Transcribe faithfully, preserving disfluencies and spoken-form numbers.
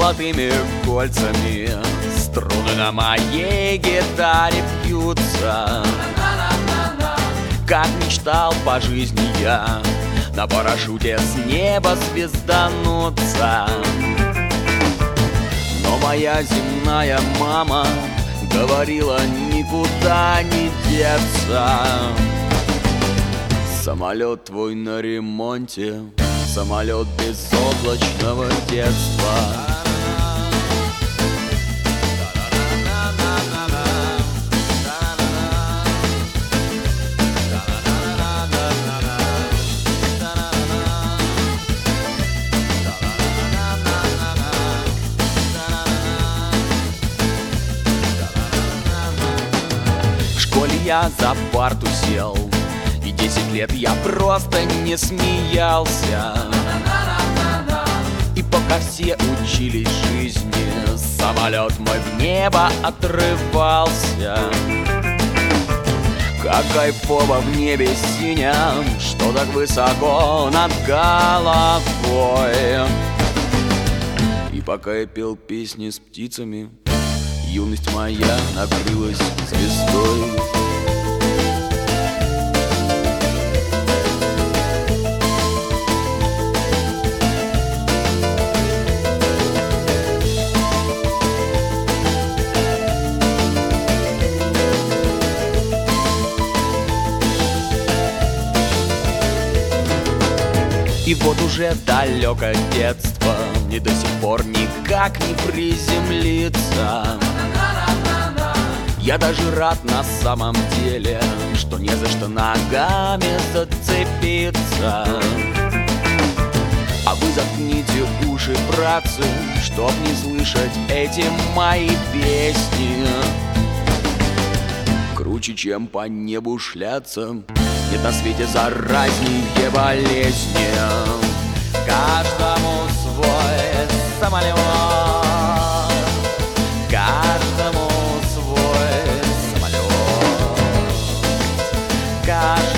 золотыми кольцами. Струны на моей гитаре бьются. Как мечтал по жизни я на парашюте с неба звездануться. Но моя земная мама говорила, никуда не деться. Самолет твой на ремонте, самолет безоблачного детства. В школе я за парту сел, и десять лет я просто не смеялся. И пока все учились жизни, самолет мой в небо отрывался. Как кайфово в небе синем, что так высоко над головой. И пока я пел песни с птицами, юность моя накрылась звездой. И вот уже далекое детство, мне до сих пор никак не приземлиться. Я даже рад на самом деле, что не за что ногами зацепиться. А вы заткните уши, братцы, чтоб не слышать эти мои песни. Круче, чем по небу шляться, нет на свете заразнее болезни. Каждому свой самолет, каждому свой самолет, каждому